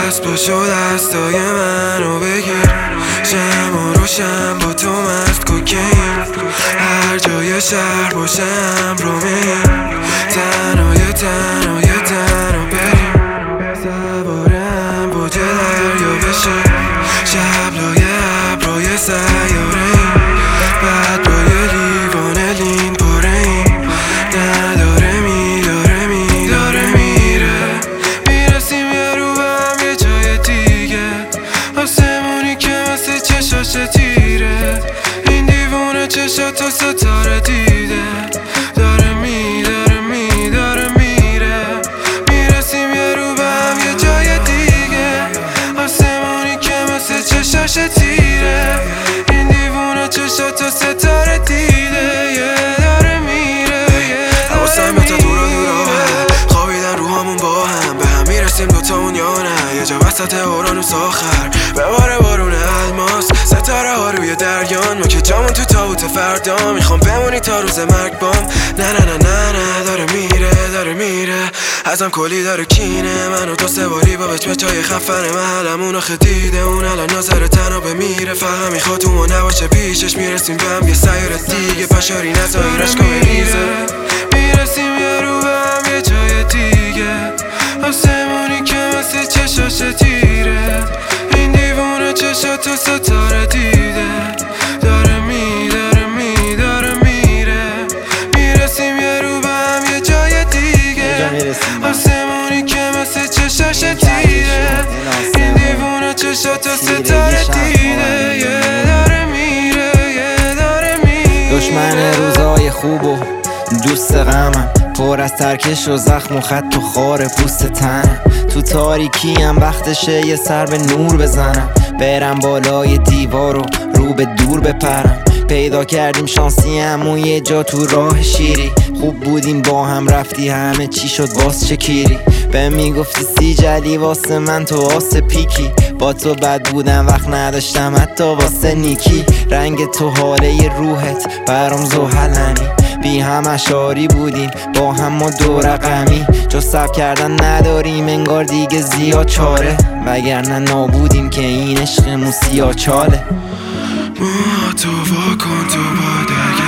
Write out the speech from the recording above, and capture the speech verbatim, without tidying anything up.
دست پاشو دستای منو بگیر، شم و روشن با تو مست کوکین، هر جای شهر باشم رو میریم، تنهای تنهای تنها بریم، سوارم با دریا بشیم، شبلای ابرای سیاره ایم، بعد با یه لیوان لین پاره ایم، نداره میداره میداره میره، میرسیم یه رو به هم یه جای دیگه، آسمونی که مثل چشاش تیره، این دیوونه چشاتو ستاره دیده، داره میداره میداره میره، میرسیم یه رو به هم یه جای دیگه، آسمونی که مثل چشاش تیره، این دیوونه چشاتو ستاره دیده، یه داره میره، حواسم به تا دور و دوراه، خوابیدن روحامون با هم، به هم میرسیم دوتامون یا نه، یه جا وسط اورانوس آخر بباره بارون الماس، ستاره ها روی دریان، ما که جامون تو تابوت فردا، میخوام بمونی تا روز مرگ بام، نه نه نه نه نه، داره میره داره میره، ازم کلی داره کینه، منو دو سه باری با بچمچای خفن محلمون آخه دیده، اون الان ناظر تنها بمیره، فقط میخواد تو ما نباشه پیشش، میرسیم به هم یه سیاره دیگه، پشاری نزایی رشکا بریزه، میرسیم یه رو به هم یه جای دیگه، آسمونی که مثل چشاش تیره، این دیوونه چشاتو ستاره دیده، داره میداره میداره میره، میرسیم یه رو به هم یه جای دیگه، آسمونی که مثل چشاش تیره، این دیوونه چشاتو ستاره دیده، یه داره میره یه داره میره. دشمن روزای خوب و دوست غمم، پر از ترکش و زخم و خط و خار پوست تنم، تو تاریکی هم وقتشه یه سر به نور بزنم، برم بالای دیوار و رو به دور بپرم، پیدا کردیم شانسی همون یه جا تو راه شیری، خوب بودیم با هم رفتی همه چی شد باز چه کیری، به میگفتی سی جلی واسه من تو واسه پیکی، با تو بد بودم وقت نداشتم حتی واسه نیکی، رنگ تو حاله روحت برام زوحلمی، بی هم اشاری بودیم با هم ما دو رقمی، جز صبر کردن نداریم انگار دیگه زیاد چاره، وگرنه نابودیم که این عشقمون سیاه چاله. موها تو واکن تو باید